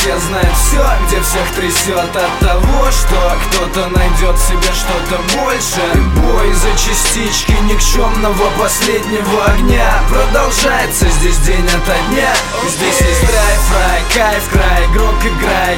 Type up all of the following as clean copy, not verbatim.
все знают все, где всех трясет от того, что кто-то найдет в себе что-то больше. И бой за частички никчемного последнего огня продолжается здесь день ото дня. Здесь есть драйв, рай, кайф, край, игрок, играй,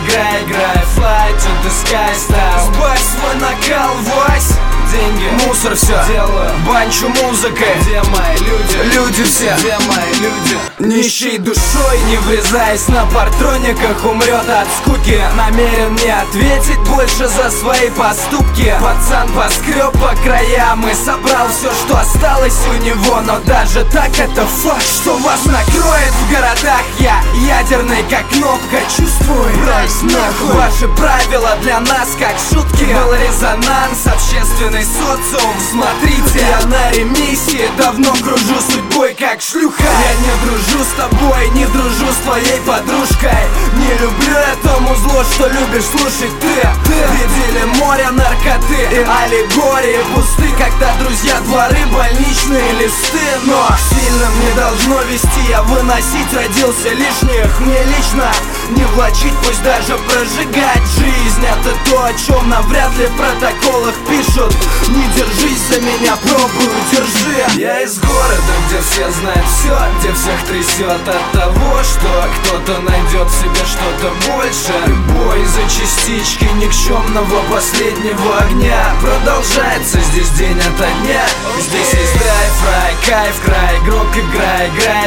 fly to the sky style. Сбавь свой накал, вась, деньги, мусор, все делаю, банчу музыкой. Где мои люди? Люди все. Где мои люди? Нищей душой, не врезаясь на партрониках, умрет от скуки. Намерен не ответить больше за свои поступки. Пацан поскреб по краям и собрал все, что осталось у него. Но даже так это факт, что вас накроет в городах. Я ядерный как кнопка, чувствую, брось нахуй. Ваши правила для нас как шутки. Был резонанс, общественный социум. Смотрите, я на ремиссии, давно кружу судьбой как шлюха. Я не дружу с тобой, не дружу с твоей подружкой. Не люблю этому зло, что любишь слушать ты. Видели море наркоты и аллегории пусты, когда друзья дворы, больничные листы. Но сильным не должно вести, я выносить родился лишних. Мне лично не влачить, пусть даже прожигать жизнь. Это то, о чем навряд ли в протоколах пишут. Не держись за меня, пробую, держи. Я из города, где все знают все, где всех трясет от того, что кто-то найдет в себе что-то больше. И бой за частички никчемного последнего огня продолжается здесь день ото дня. Здесь есть драйв, рай, кайф, край, игрок, играй,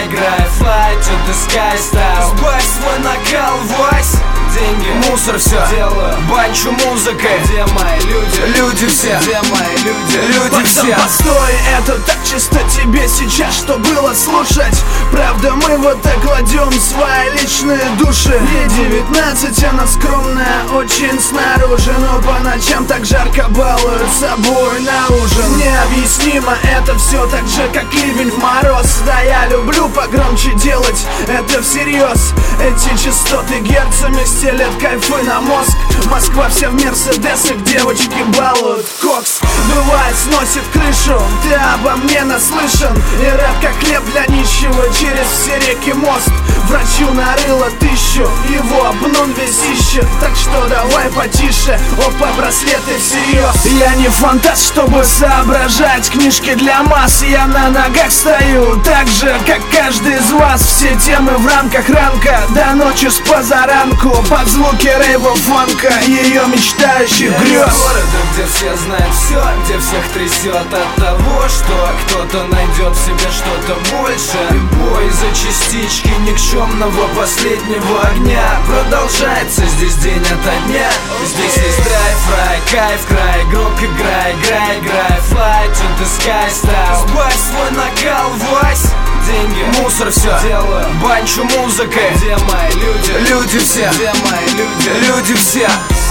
fly to the sky style. Сбавь свой накал, вась, деньги, мусор, все делаю, банчу музыкой. Где мои люди? Люди все. Где мои люди? Люди все. Постой, это так чисто тебе сейчас, что было слушать. Правда, мы вот так кладем свои личные души. Ей 19, она скромная очень снаружи, но по ночам так жарко балует собой на ужин. Необъяснимо, это все так же, как ливень в мороз. Да, я люблю погромче делать это всерьез. Эти частоты герцами стелят кайфы на мозг. Москва вся в мерседесах, девочки балуют кокс. Бывает, сносит крышу, ты обо мне наслышан. И рэп как хлеб для нищего, через все реки мост. Врачу нарыло 1000, его обнон весь ищет. Так что давай потише, опа, браслеты всерьез. Я не фантаст, чтобы соображать книжки для масс. Я на ногах стою, так же, как каждый из вас. Все темы в рамках ранка, до ночи с позаранку. Под звуки рейва, фанка, ее мечтающих грез. Города, где все знают все, где всех трясет от того, что кто-то найдет в себе что-то больше. И бой за частички никчемного последнего огня продолжается здесь день ото дня. Здесь есть драйв, рай, кайф, край, игрок, играй, fly to the sky style. Сбавь свой накал, вась, деньги, мусор, все делаю, банчу музыкой. Где мои люди? Люди все. Где мои люди? Люди все.